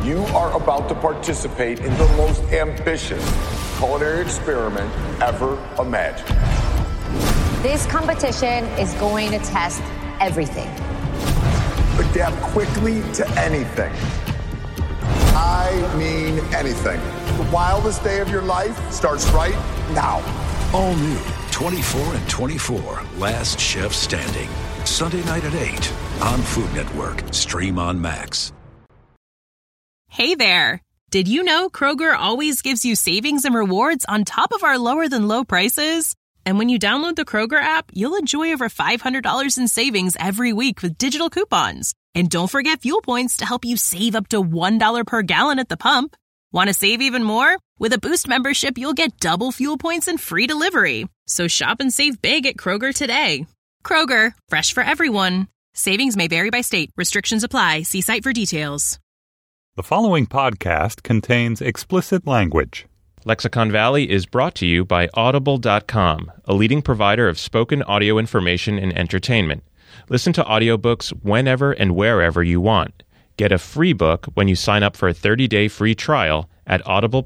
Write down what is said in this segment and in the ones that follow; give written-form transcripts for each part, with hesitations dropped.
You are about to participate in the most ambitious culinary experiment ever imagined. This competition is going to test everything. Adapt quickly to anything. I mean anything. The wildest day of your life starts right now. All new 24 and 24, Last Chef Standing. Sunday night at 8 on Food Network. Stream on Max. Hey there. Did you know Kroger always gives you savings and rewards on top of our lower-than-low prices? And when you download the Kroger app, you'll enjoy over $500 in savings every week with digital coupons. And don't forget fuel points to help you save up to $1 per gallon at the pump. Want to save even more? With a Boost membership, you'll get double fuel points and free delivery. So shop and save big at Kroger today. Kroger, fresh for everyone. Savings may vary by state. Restrictions apply. See site for details. The following podcast contains explicit language. Lexicon Valley is brought to you by Audible.com, a leading provider of spoken audio information and entertainment. Listen to audiobooks whenever and wherever you want. Get a free book when you sign up for a 30-day free trial at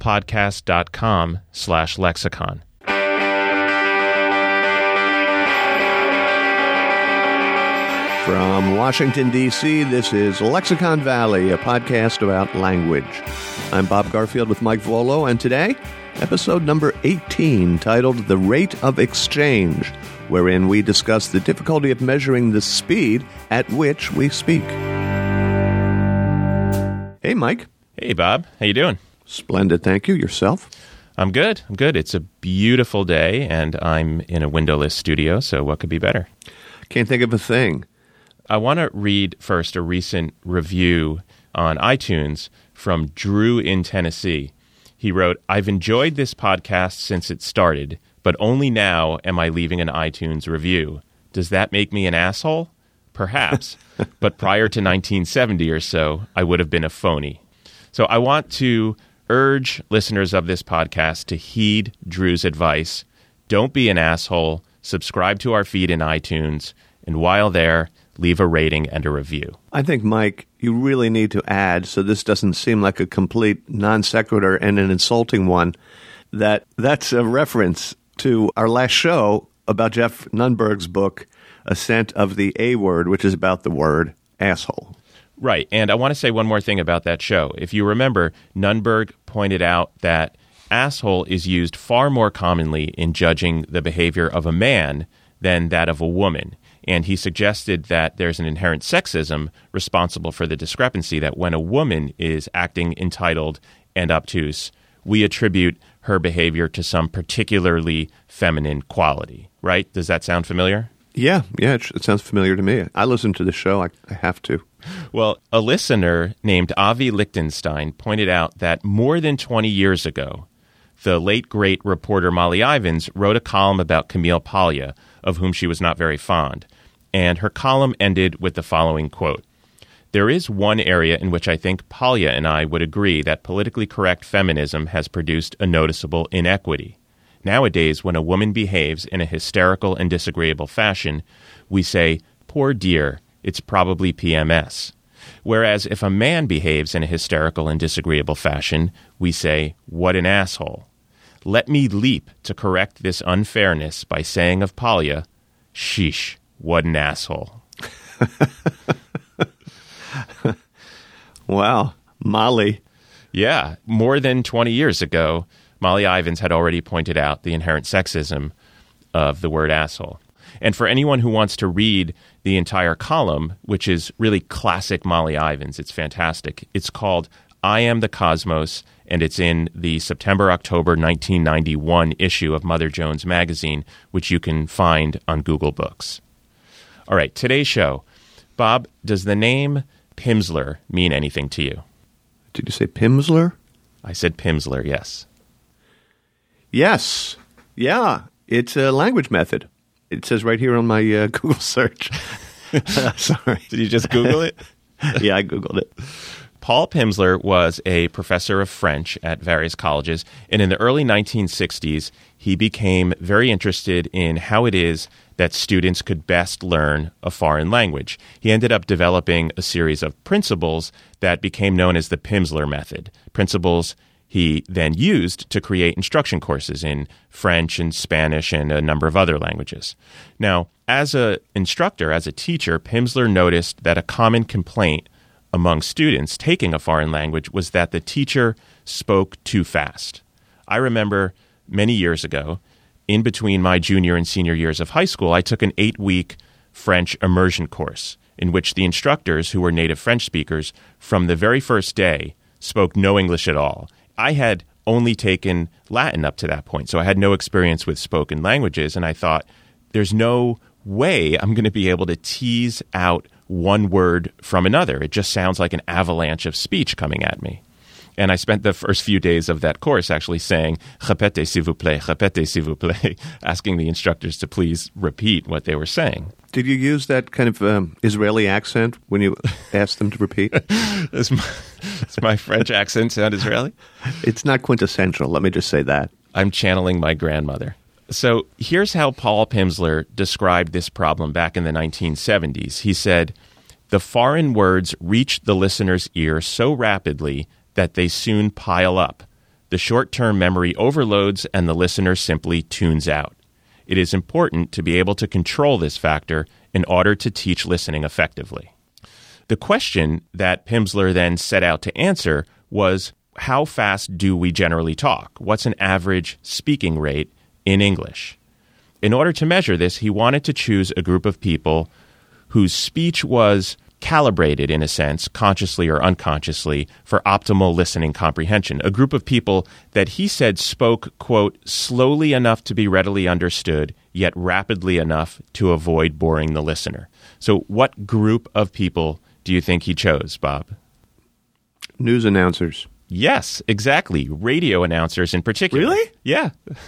audiblepodcast.com/lexicon. From Washington, D.C., this is Lexicon Valley, a podcast about language. I'm Bob Garfield with Mike Volo, and today, episode number 18, titled The Rate of Exchange, wherein we discuss the difficulty of measuring the speed at which we speak. Hey, Mike. Hey, Bob. How you doing? Splendid, thank you. Yourself? I'm good. It's a beautiful day, and I'm in a windowless studio, so what could be better? Can't think of a thing. I want to read first a recent review on iTunes from Drew in Tennessee. He wrote, "I've enjoyed this podcast since it started, but only now am I leaving an iTunes review. Does that make me an asshole? Perhaps, but prior to 1970 or so, I would have been a phony." So I want to urge listeners of this podcast to heed Drew's advice. Don't be an asshole. Subscribe to our feed in iTunes, and while there, leave a rating and a review. I think, Mike, you really need to add, so this doesn't seem like a complete non sequitur and an insulting one, that's a reference to our last show about Jeff Nunberg's book, Ascent of the A Word, which is about the word asshole. Right, and I want to say one more thing about that show. If you remember, Nunberg pointed out that asshole is used far more commonly in judging the behavior of a man than that of a woman. And he suggested that there's an inherent sexism responsible for the discrepancy, that when a woman is acting entitled and obtuse, we attribute her behavior to some particularly feminine quality, right? Does that sound familiar? Yeah, it sounds familiar to me. I listen to the show. I have to. Well, a listener named Avi Lichtenstein pointed out that more than 20 years ago, the late, great reporter Molly Ivins wrote a column about Camille Paglia, of whom she was not very fond. And her column ended with the following quote, "There is one area in which I think Paglia and I would agree that politically correct feminism has produced a noticeable inequity. Nowadays, when a woman behaves in a hysterical and disagreeable fashion, we say, 'Poor dear, it's probably PMS.' Whereas if a man behaves in a hysterical and disagreeable fashion, we say, 'What an asshole.' Let me leap to correct this unfairness by saying of Paglia, 'Sheesh, what an asshole.'" Wow. Molly. Yeah. More than 20 years ago, Molly Ivins had already pointed out the inherent sexism of the word asshole. And for anyone who wants to read the entire column, which is really classic Molly Ivins, it's fantastic. It's called I Am the Cosmos, and it's in the September-October 1991 issue of Mother Jones magazine, which you can find on Google Books. All right, today's show. Bob, does the name Pimsleur mean anything to you? Did you say Pimsleur? I said Pimsleur, yes. Yes. Yeah, it's a language method. It says right here on my Google search. Sorry. Did you just Google it? Yeah, I Googled it. Paul Pimsleur was a professor of French at various colleges, and in the early 1960s, he became very interested in how it is that students could best learn a foreign language. He ended up developing a series of principles that became known as the Pimsleur method, principles he then used to create instruction courses in French and Spanish and a number of other languages. Now, as an instructor, as a teacher, Pimsleur noticed that a common complaint among students taking a foreign language was that the teacher spoke too fast. I remember many years ago, in between my junior and senior years of high school, I took an 8-week French immersion course in which the instructors, who were native French speakers, from the very first day spoke no English at all. I had only taken Latin up to that point, so I had no experience with spoken languages, and I thought, there's no way I'm going to be able to tease out one word from another. It just sounds like an avalanche of speech coming at me. And I spent the first few days of that course actually saying, répétez s'il vous plaît, asking the instructors to please repeat what they were saying. Did you use that kind of Israeli accent when you asked them to repeat? Does my French accent sound Israeli? It's not quintessential, let me just say that. I'm channeling my grandmother. So here's how Paul Pimsleur described this problem back in the 1970s. He said, the foreign words reach the listener's ear so rapidly that they soon pile up. The short-term memory overloads and the listener simply tunes out. It is important to be able to control this factor in order to teach listening effectively. The question that Pimsleur then set out to answer was, how fast do we generally talk? What's an average speaking rate in English? In order to measure this, he wanted to choose a group of people whose speech was calibrated, in a sense, consciously or unconsciously, for optimal listening comprehension. A group of people that he said spoke, quote, slowly enough to be readily understood, yet rapidly enough to avoid boring the listener. So what group of people do you think he chose, Bob? News announcers. Yes, exactly. Radio announcers in particular. Really? Yeah.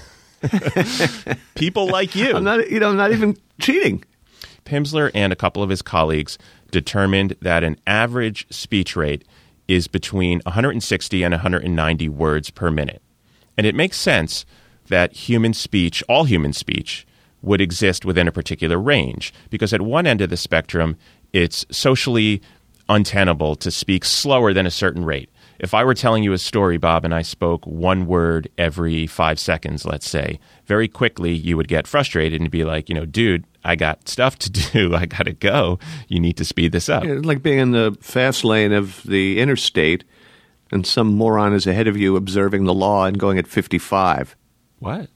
People like you. I'm not even cheating. Pimsleur and a couple of his colleagues determined that an average speech rate is between 160 and 190 words per minute. And it makes sense that human speech, all human speech, would exist within a particular range, because at one end of the spectrum, it's socially untenable to speak slower than a certain rate. If I were telling you a story, Bob, and I spoke one word every 5 seconds, let's say, very quickly you would get frustrated and be like, dude, I got stuff to do. I got to go. You need to speed this up. Yeah, it's like being in the fast lane of the interstate and some moron is ahead of you observing the law and going at 55. What?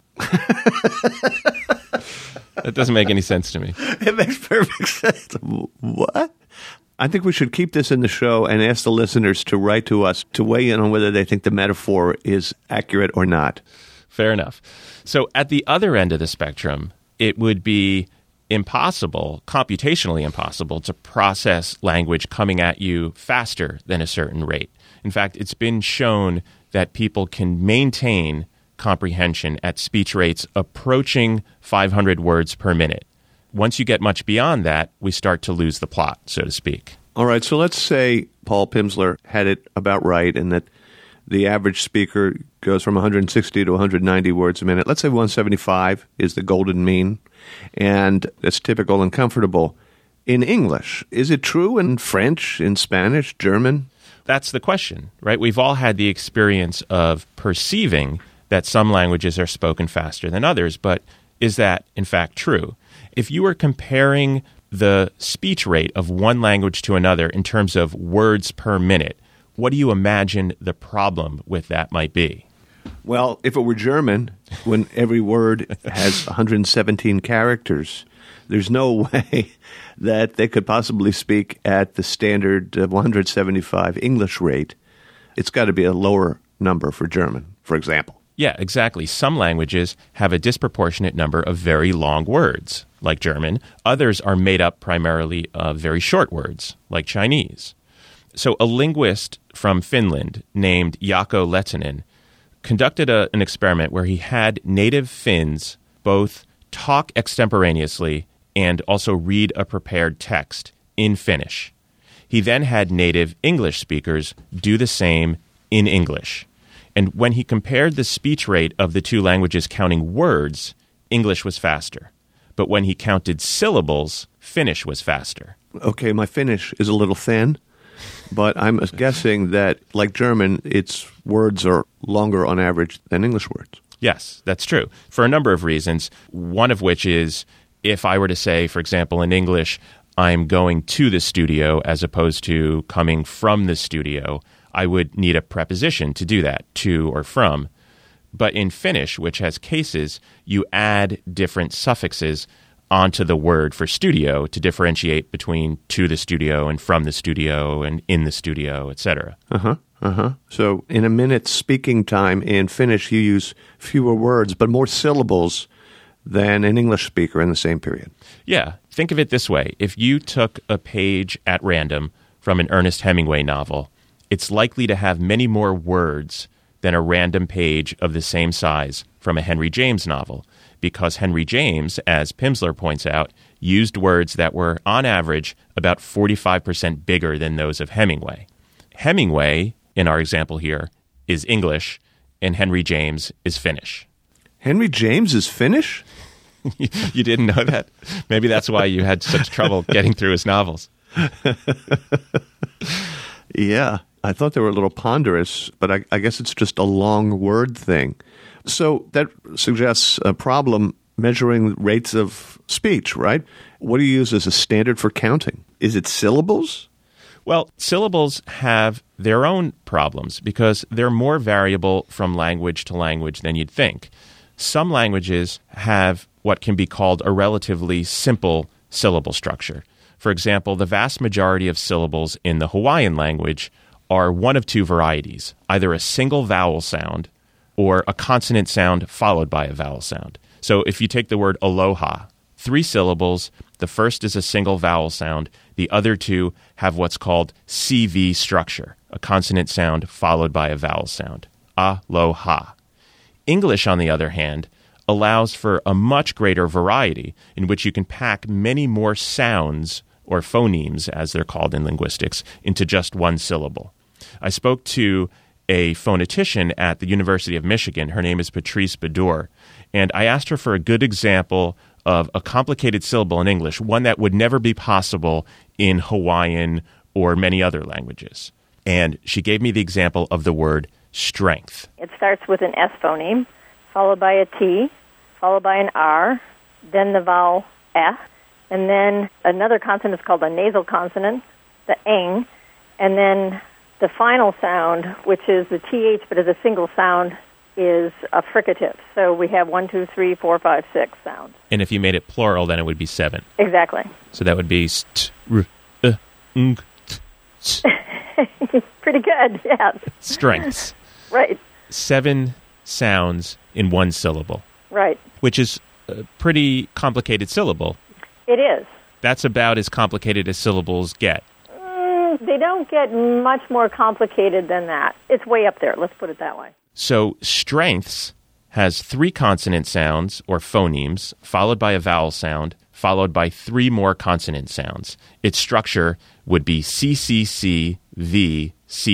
That doesn't make any sense to me. It makes perfect sense. What? I think we should keep this in the show and ask the listeners to write to us to weigh in on whether they think the metaphor is accurate or not. Fair enough. So at the other end of the spectrum, it would be impossible, computationally impossible, to process language coming at you faster than a certain rate. In fact, it's been shown that people can maintain comprehension at speech rates approaching 500 words per minute. Once you get much beyond that, we start to lose the plot, so to speak. All right, so let's say Paul Pimsleur had it about right and that the average speaker goes from 160 to 190 words a minute. Let's say 175 is the golden mean, and that's typical and comfortable. In English, is it true in French, in Spanish, German? That's the question, right? We've all had the experience of perceiving that some languages are spoken faster than others, but is that, in fact, true? If you were comparing the speech rate of one language to another in terms of words per minute, what do you imagine the problem with that might be? Well, if it were German, when every word has 117 characters, there's no way that they could possibly speak at the standard 175 English rate. It's got to be a lower number for German, for example. Yeah, exactly. Some languages have a disproportionate number of very long words, like German. Others are made up primarily of very short words, like Chinese. So a linguist from Finland named Jaakko Lehtinen conducted an experiment where he had native Finns both talk extemporaneously and also read a prepared text in Finnish. He then had native English speakers do the same in English. And when he compared the speech rate of the two languages counting words, English was faster. But when he counted syllables, Finnish was faster. Okay, my Finnish is a little thin, but I'm guessing that, like German, its words are longer on average than English words. Yes, that's true, for a number of reasons, one of which is if I were to say, for example, in English, I'm going to the studio as opposed to coming from the studio, I would need a preposition to do that, to or from. But in Finnish, which has cases, you add different suffixes onto the word for studio to differentiate between to the studio and from the studio and in the studio, etc. So in a minute's speaking time in Finnish, you use fewer words but more syllables than an English speaker in the same period. Yeah. Think of it this way. If you took a page at random from an Ernest Hemingway novel, it's likely to have many more words than a random page of the same size from a Henry James novel, because Henry James, as Pimsleur points out, used words that were, on average, about 45% bigger than those of Hemingway. Hemingway, in our example here, is English, and Henry James is Finnish. Henry James is Finnish? You didn't know that? Maybe that's why you had such trouble getting through his novels. Yeah, I thought they were a little ponderous, but I guess it's just a long word thing. So that suggests a problem measuring rates of speech, right? What do you use as a standard for counting? Is it syllables? Well, syllables have their own problems because they're more variable from language to language than you'd think. Some languages have what can be called a relatively simple syllable structure. For example, the vast majority of syllables in the Hawaiian language are one of two varieties, either a single vowel sound or a consonant sound followed by a vowel sound. So if you take the word aloha, 3 syllables, the first is a single vowel sound, the other two have what's called CV structure, a consonant sound followed by a vowel sound. Aloha. English, on the other hand, allows for a much greater variety in which you can pack many more sounds, or phonemes, as they're called in linguistics, into just one syllable. I spoke to a phonetician at the University of Michigan. Her name is Patrice Bedour, and I asked her for a good example of a complicated syllable in English, one that would never be possible in Hawaiian or many other languages. And she gave me the example of the word strength. It starts with an S phoneme, followed by a T, followed by an R, then the vowel F, and then another consonant is called a nasal consonant, the ing, and then the final sound, which is the TH but is a single sound, is a fricative. So we have 1, 2, 3, 4, 5, 6 sounds. And if you made it plural, then it would be 7. Exactly. So that would be st, r, ng, t. Pretty good, yes. Strengths. Right. 7 sounds in one syllable. Right. Which is a pretty complicated syllable. It is. That's about as complicated as syllables get. They don't get much more complicated than that. It's way up there, let's put it that way. So strengths has 3 consonant sounds, or phonemes, followed by a vowel sound, followed by 3 more consonant sounds. Its structure would be CCC, V,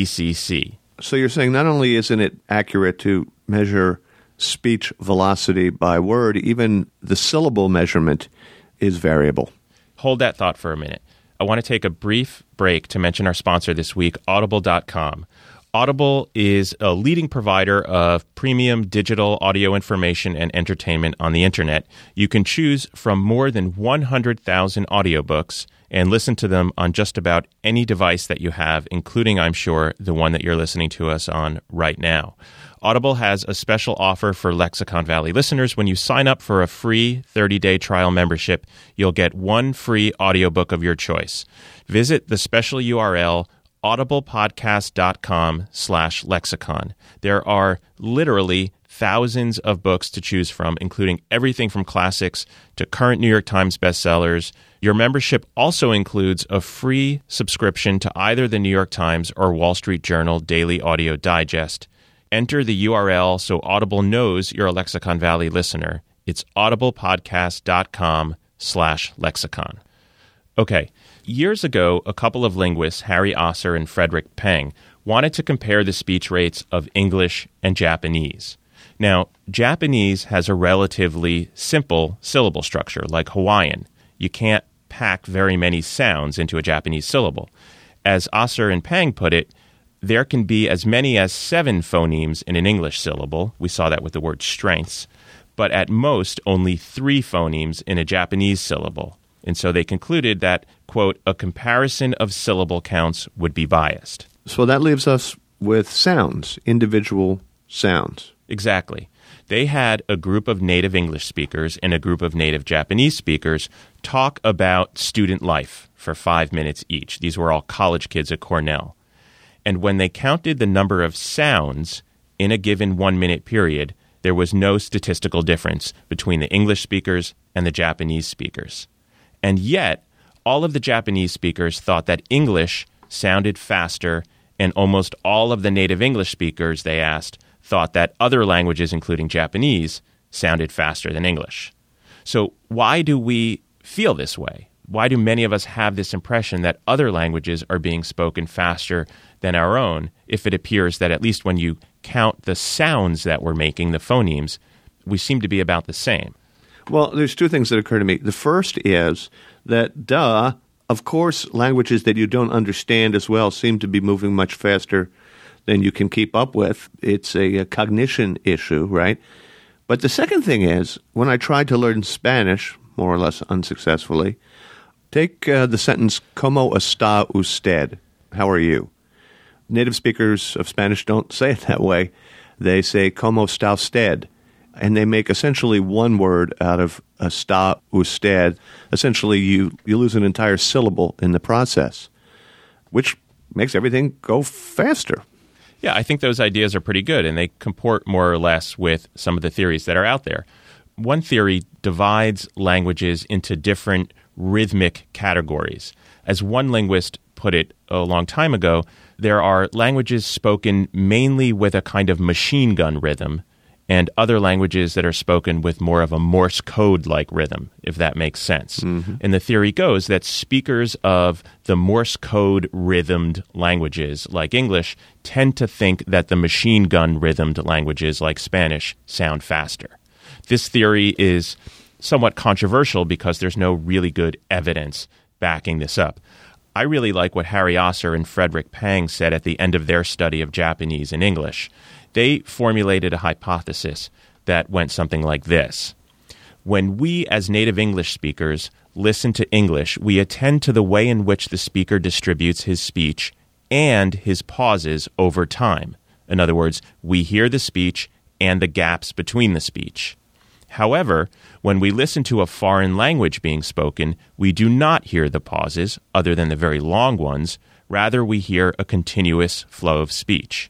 CCC. So you're saying not only isn't it accurate to measure speech velocity by word, even the syllable measurement is variable. Hold that thought for a minute. I want to take a brief break to mention our sponsor this week, Audible.com. Audible is a leading provider of premium digital audio information and entertainment on the internet. You can choose from more than 100,000 audiobooks and listen to them on just about any device that you have, including, I'm sure, the one that you're listening to us on right now. Audible has a special offer for Lexicon Valley listeners. When you sign up for a free 30-day trial membership, you'll get 1 free audiobook of your choice. Visit the special URL audiblepodcast.com/lexicon. There are literally thousands of books to choose from, including everything from classics to current New York Times bestsellers. Your membership also includes a free subscription to either the New York Times or Wall Street Journal Daily Audio Digest. Enter the URL so Audible knows you're a Lexicon Valley listener. It's audiblepodcast.com/lexicon. Okay, Years ago, a couple of linguists, Harry Osser and Frederick Peng, wanted to compare the speech rates of English and Japanese. Now, Japanese has a relatively simple syllable structure, like Hawaiian. You can't pack very many sounds into a Japanese syllable. As Osser and Peng put it, there can be as many as 7 phonemes in an English syllable. We saw that with the word strengths. But at most, only 3 phonemes in a Japanese syllable. And so they concluded that, quote, a comparison of syllable counts would be biased. So that leaves us with sounds, individual sounds. Exactly. They had a group of native English speakers and a group of native Japanese speakers talk about student life for 5 minutes each. These were all college kids at Cornell. And when they counted the number of sounds in a given 1-minute period, there was no statistical difference between the English speakers and the Japanese speakers. And yet, all of the Japanese speakers thought that English sounded faster, and almost all of the native English speakers they asked thought that other languages, including Japanese, sounded faster than English. So why do we feel this way? Why do many of us have this impression that other languages are being spoken faster than our own, if it appears that at least when you count the sounds that we're making, the phonemes, we seem to be about the same? Well, there's 2 things that occur to me. The first is that, of course, languages that you don't understand as well seem to be moving much faster than you can keep up with. It's a cognition issue, right? But the second thing is, when I tried to learn Spanish, more or less unsuccessfully, take the sentence, ¿Cómo está usted? How are you? Native speakers of Spanish don't say it that way. They say, ¿Cómo está usted? And they make essentially one word out of está usted. Essentially, you lose an entire syllable in the process, which makes everything go faster. Yeah, I think those ideas are pretty good, and they comport more or less with some of the theories that are out there. One theory divides languages into different rhythmic categories. As one linguist put it a long time ago, there are languages spoken mainly with a kind of machine gun rhythm, and other languages that are spoken with more of a Morse code-like rhythm, if that makes sense. Mm-hmm. And the theory goes that speakers of the Morse code rhythmed languages, like English, tend to think that the machine gun rhythmed languages, like Spanish, sound faster. This theory is somewhat controversial because there's no really good evidence backing this up. I really like what Harry Osser and Frederick Peng said at the end of their study of Japanese and English. They formulated a hypothesis that went something like this. When we, as native English speakers, listen to English, we attend to the way in which the speaker distributes his speech and his pauses over time. In other words, we hear the speech and the gaps between the speech. However, when we listen to a foreign language being spoken, we do not hear the pauses, other than the very long ones. Rather, we hear a continuous flow of speech.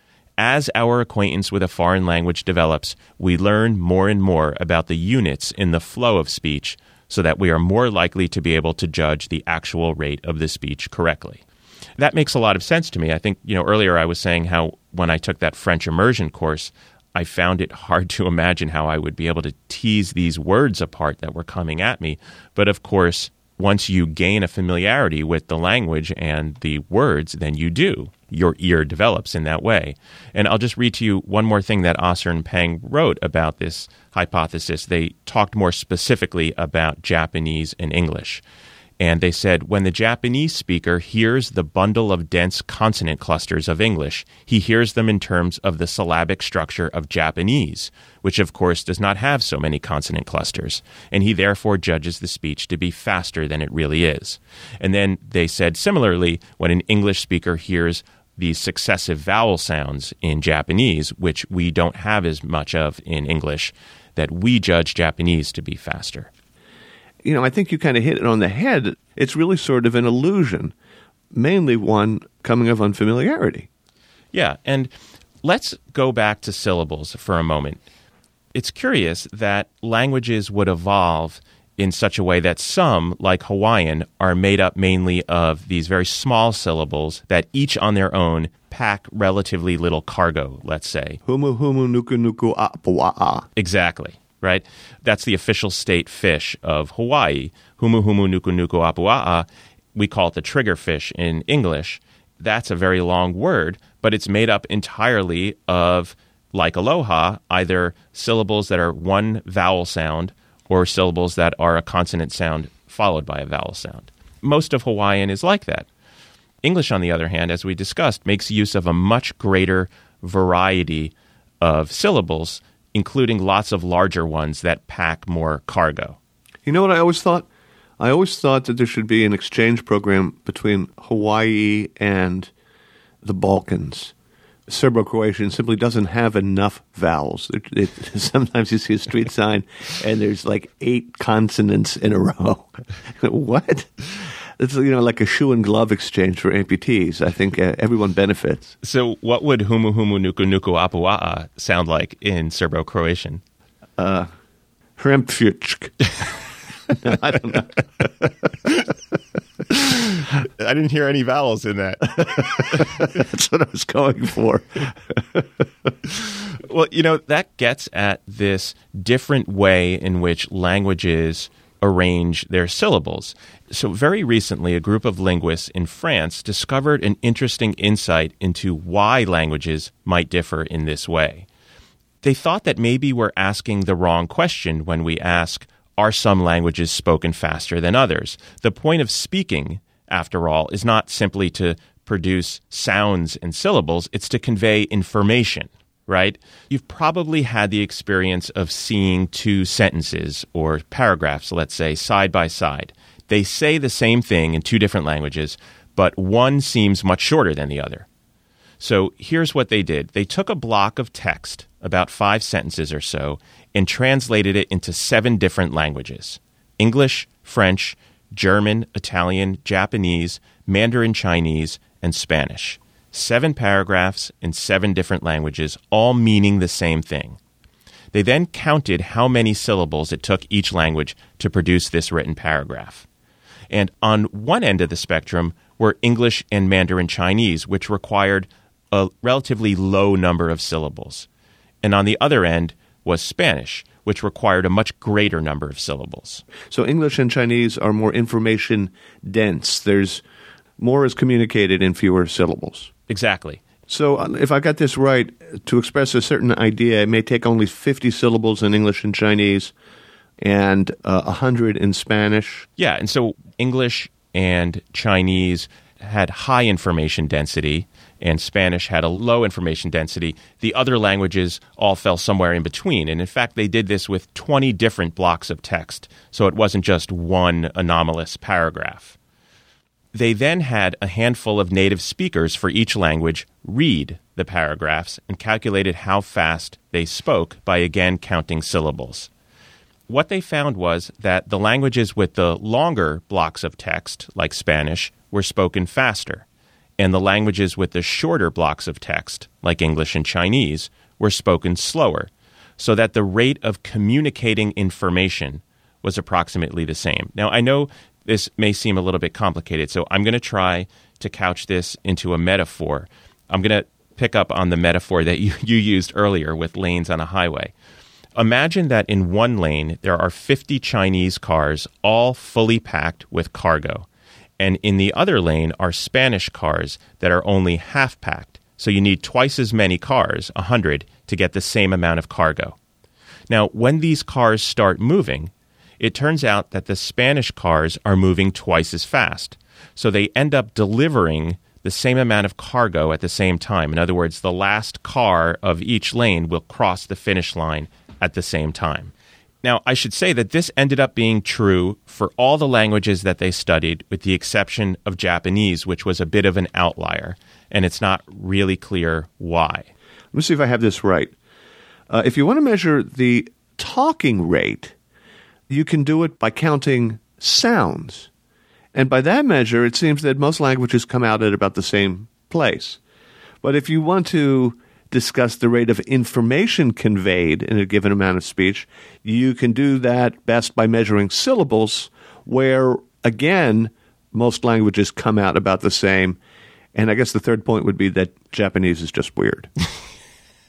As our acquaintance with a foreign language develops, we learn more and more about the units in the flow of speech so that we are more likely to be able to judge the actual rate of the speech correctly. That makes a lot of sense to me. I think, earlier I was saying how when I took that French immersion course, I found it hard to imagine how I would be able to tease these words apart that were coming at me. But of course, once you gain a familiarity with the language and the words, then you do. Your ear develops in that way. And I'll just read to you one more thing that Osser and Peng wrote about this hypothesis. They talked more specifically about Japanese and English. And they said, when the Japanese speaker hears the bundle of dense consonant clusters of English, he hears them in terms of the syllabic structure of Japanese, which of course does not have so many consonant clusters, and he therefore judges the speech to be faster than it really is. And then they said, similarly, when an English speaker hears these successive vowel sounds in Japanese, which we don't have as much of in English, that we judge Japanese to be faster. I think you kind of hit it on the head. It's really sort of an illusion, mainly one coming of unfamiliarity. Yeah, and let's go back to syllables for a moment. It's curious that languages would evolve in such a way that some, like Hawaiian, are made up mainly of these very small syllables that each on their own pack relatively little cargo, let's say. Humu humu nuku nuku apua'a. Exactly. Right? That's the official state fish of Hawaii. Humu humu nuku nuku apua'a we call it the triggerfish in English. That's a very long word, but it's made up entirely of, like aloha, either syllables that are one vowel sound or syllables that are a consonant sound followed by a vowel sound. Most of Hawaiian is like that. English, on the other hand, as we discussed, makes use of a much greater variety of syllables, including lots of larger ones that pack more cargo. You know what I always thought? I always thought that there should be an exchange program between Hawaii and the Balkans. Serbo-Croatian simply doesn't have enough vowels. Sometimes you see a street sign and there's like 8 consonants in a row. What? It's like a shoe and glove exchange for amputees. I think everyone benefits. So what would humu humu nuku nuku apua'a sound like in Serbo-Croatian? Hrempfjuchk. No, I don't know. I didn't hear any vowels in that. That's what I was going for. Well, that gets at this different way in which languages arrange their syllables. So very recently, a group of linguists in France discovered an interesting insight into why languages might differ in this way. They thought that maybe we're asking the wrong question when we ask, are some languages spoken faster than others? The point of speaking, after all, is not simply to produce sounds and syllables, it's to convey information, right? You've probably had the experience of seeing 2 sentences or paragraphs, let's say, side by side. They say the same thing in 2 different languages, but one seems much shorter than the other. So here's what they did. They took a block of text, about 5 sentences or so, and translated it into 7 different languages: English, French, German, Italian, Japanese, Mandarin Chinese, and Spanish. 7 paragraphs in 7 different languages, all meaning the same thing. They then counted how many syllables it took each language to produce this written paragraph. And on one end of the spectrum were English and Mandarin Chinese, which required a relatively low number of syllables. And on the other end was Spanish, which required a much greater number of syllables. So English and Chinese are more information dense. There's more is communicated in fewer syllables. Exactly. So if I got this right, to express a certain idea, it may take only 50 syllables in English and Chinese and 100 in Spanish. Yeah, and so English and Chinese had high information density, and Spanish had a low information density. The other languages all fell somewhere in between. And in fact, they did this with 20 different blocks of text. So it wasn't just one anomalous paragraph. They then had a handful of native speakers for each language read the paragraphs and calculated how fast they spoke by again counting syllables. What they found was that the languages with the longer blocks of text, like Spanish, were spoken faster, and the languages with the shorter blocks of text, like English and Chinese, were spoken slower, so that the rate of communicating information was approximately the same. Now, I know this may seem a little bit complicated, so I'm going to try to couch this into a metaphor. I'm going to pick up on the metaphor that you used earlier with lanes on a highway. Imagine that in one lane, there are 50 Chinese cars, all fully packed with cargo. And in the other lane are Spanish cars that are only half packed. So you need twice as many cars, 100, to get the same amount of cargo. Now, when these cars start moving, it turns out that the Spanish cars are moving twice as fast. So they end up delivering the same amount of cargo at the same time. In other words, the last car of each lane will cross the finish line at the same time. Now, I should say that this ended up being true for all the languages that they studied, with the exception of Japanese, which was a bit of an outlier, and it's not really clear why. Let me see if I have this right. If you want to measure the talking rate, you can do it by counting sounds. And by that measure, it seems that most languages come out at about the same place. But if you want to discuss the rate of information conveyed in a given amount of speech, you can do that best by measuring syllables, where, again, most languages come out about the same. And I guess the third point would be that Japanese is just weird.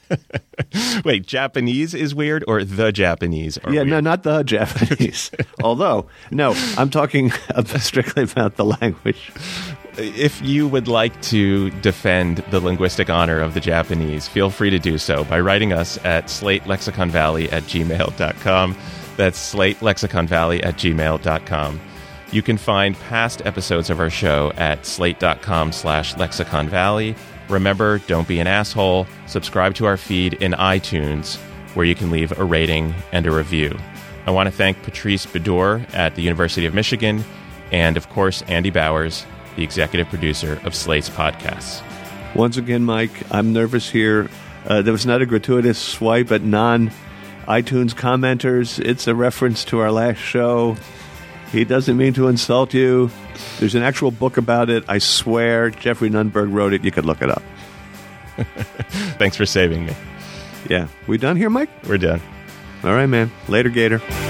Wait, Japanese is weird or the Japanese are weird? No, not the Japanese. Although, no, I'm talking strictly about the language. If you would like to defend the linguistic honor of the Japanese, feel free to do so by writing us at slatelexiconvalley@gmail.com. That's slatelexiconvalley@gmail.com. You can find past episodes of our show at slate.com/lexiconvalley. Remember, don't be an asshole. Subscribe to our feed in iTunes, where you can leave a rating and a review. I want to thank Patrice Bedour at the University of Michigan, and of course, Andy Bowers, the executive producer of Slate's podcasts. Once again, Mike, I'm nervous here. There was not a gratuitous swipe at non-iTunes commenters. It's a reference to our last show. He doesn't mean to insult you. There's an actual book about it. I swear Jeffrey Nunberg wrote it. You could look it up. Thanks for saving me. Yeah. We done here, Mike? We're done. All right, man. Later, Gator.